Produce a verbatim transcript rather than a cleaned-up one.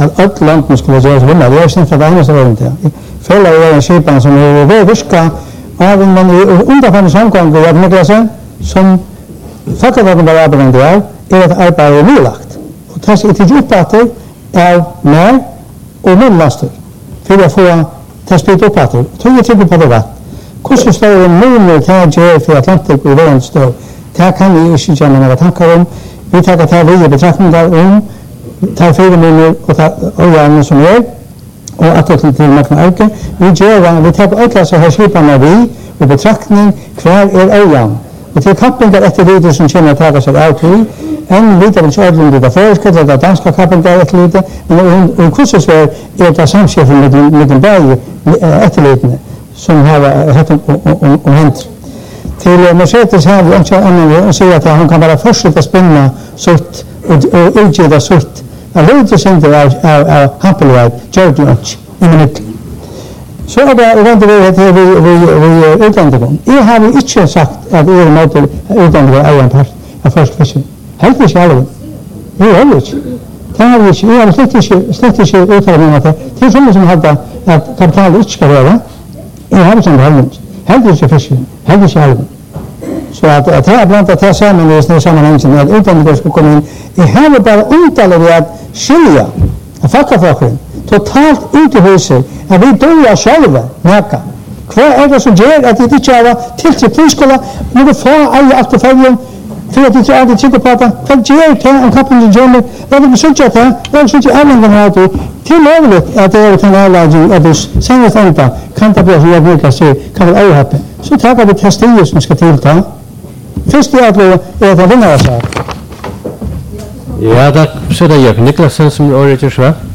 at alle landene skulle gjøre seg vinner. Det er ikke det eneste veien til. Føler jeg en skipan som er ved virka av en mann i underfanne samgang i Niklas som fakkeldagen bare arbeidende av, er at arbeidet er nylagt. Og det er ikke oppbatter av mer og munnlaster for å få det spilt oppbatter. Tog jeg trygg på det rett. Hvordan står det mulig til å gjøre for Atlantik og veien står? Det kan vi ikke gjøre noen tanker om. Vi tar det vi betraktninger om, tar fire minutter og tar øynene som er, og at det til Magna Auke. Vi gjør vi tar alle så her skipene vi, og betraktning, hver er øynene. Og til kappingar etter lite som kjenner tager seg av til, enn videre ikke ordentlig det forskjell, det er danske kappingar etter lite, men i kursusvær er det samskiftet med den bæge etterlitene, som har hatt om hent. Til Mercedes har vi ikke annet å si at han kan bare fortsette å spinne sutt og utgjøre sutt. Han har ikke sendt av Hampelweib, George Lunch, i minutter. Så er det rundt det til vi utdanninger. Jeg har ikke sagt at jeg er med til utdanninger av en part av første fisken. Helt ikke alle. Jeg er ikke. Det har vi ikke. Jeg har slett ikke, slett ikke uttalt meg at det er sånne som hadde at kapitalet ikke skal være. Jeg har ikke sånn helvens. Helt ikke fisken. Helt ikke alle. Så at det er blant at det er sammen i sånne sammenhengen at utdanninger skulle komme inn. Jeg har bare uttaler ved at skilja av fakkafolkene totalt ut i huset at vi døde selv nækka. Hva er det som gjør at de ikke har tiltrykt friskola når du får alle alt og følgen for at de ikke alltid trykker på det? Hva gjør det en kappen som gjør det? Hva er det som gjør det? Hva er det som gjør det? Det er lovlig at det er en avlaging at du senest enda kan det bli som jeg bruker å si kan det overhappe. Så tager vi testier som skal tilta. Først er det at det vinner seg. Ja, takk. Så er det Jørgen Niklasen som er året til svar.